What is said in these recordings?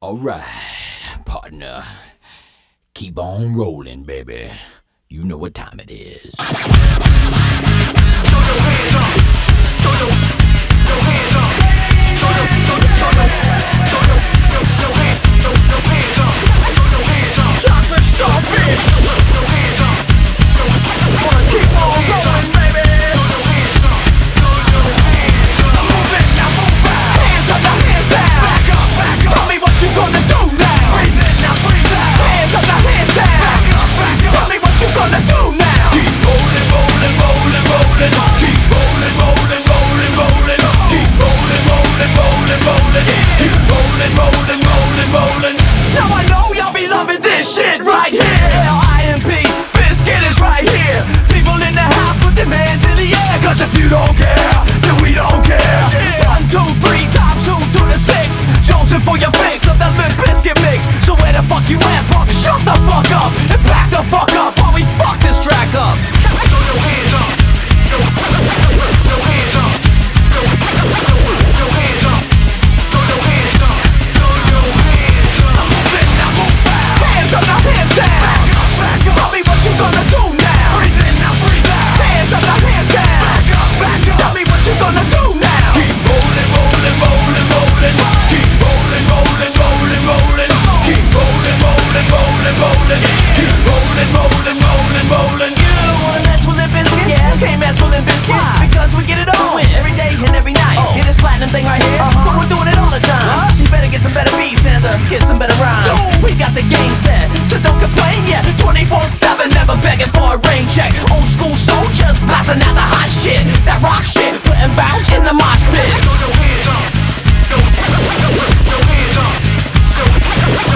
Alright, partner. Keep on rolling, baby. You know what time it is. Throw your hands up. Throw your hands up. Throw your hands up. Chocolate starfish. Throw your hands up. Wanna keep on rolling, baby. Move it, now move out. Hands up, now hands down. Back up, back up. Tell me what you gonna do now. Breathe in, now breathe out. Hands up, now hands down. Back up, back up. Tell me what you gonna do now. Keep rolling, rolling, rolling, rolling. Keep rolling, rolling, rolling, rolling. Keep rolling, rolling, rolling, rolling. Keep rolling, rolling, rolling, rolling. Now I know y'all be loving this shit right here. L.I.M.P. Biscuit is right here. People in the house put their hands in the air. Cause if you don't care, then we don't care. 1, 2, 3 times 2 to the 6. Jonesing for your fix of that Limp Bizkit mix. So where the fuck you at, punk? Shut the fuck up and back the fuck up while we fuck this track up. Throw your hands up. Throw your hands up. Throw your hands up. Throw your hands up. Throw your hands up. Move it, now move out. Hands up, now hands down. Back up, back up. Tell me what you gonna do now. Breathe in, now breathe out. Hands up, now hands down. Back up, back up. Tell me what you gonna do now. Keep rolling, rolling, rolling, rolling. Keep rolling, rolling, rolling, rolling. Keep rolling, rolling, rolling, rolling. Keep rolling, rolling, rolling, rolling. You don't wanna mess with Limp Bizkit? Yeah, you can't mess with Limp Bizkit. Why? Because we get it on every day and every night. Hear this platinum thing right here? But we're doing it all the time. So you better get some better beats and get some better rhymes. We got the game set, so don't complain. Yeah, 24/7, never begging for a rain check. Old school soldiers blasting out the hot shit, that rock shit, putting bounce in the mosh pit. Throw your hands up. Throw your hands up. Throw your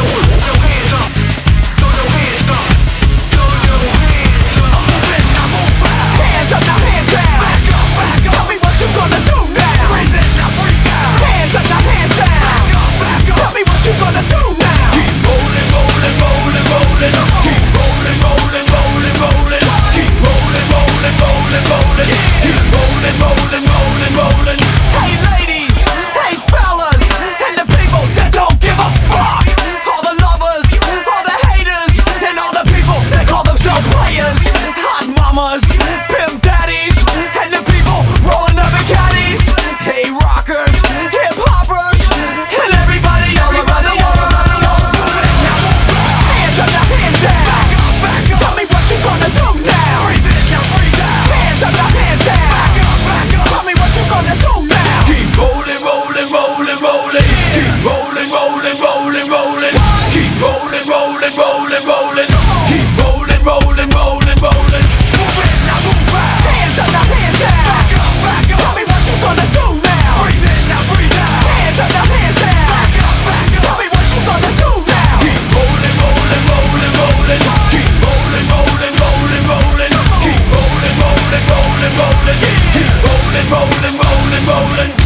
hands up. Throw your hands up. Throw your hands up. Move it, now move out. Hands up, now hands down. Back up, back up. Tell me what you gonna do now. Breathe in, now breathe out. Hands up, now hands down. Back up, back up. Tell me what you gonna do now. Keep rolling, rolling, rolling, rolling. Keep rolling, rolling, rolling, rolling. Keep rolling, rolling, rolling, rolling. Keep rolling, rolling, rolling, rolling. Hey ladies, hey fellas, and the people that don't give a fuck. All the lovers, all the haters, and all the people that call themselves players. Hot mamas, pimp daddies, and the people rolling up in caddies. Hey rockers, hip hoppers, and everybody, everybody, everybody, everybody. Hands up, now hands down. Back up, back up. Tell me what you gonna do now. Breathe in, now breathe out. Hands up, now hands down. Back up, back up. Tell me what you gonna do now. Keep rolling, rolling, rolling, rolling. Keep rolling, rolling, rolling, rolling. Keep rolling, rolling, rolling, rolling. Keep rolling, rolling, rolling, rolling. Move it, now move out. Hands up, now hands down. Back up, back up. Tell me what you gonna do now. Breathe in, now breathe out. Hands up, now hands down. Back up, back up. Tell me what you gonna do now. Keep rolling, rolling, rolling, rolling. Keep rolling, rolling, rolling, rolling. Keep rolling, rolling, rolling, rolling. Keep rolling, rolling, rolling, rolling.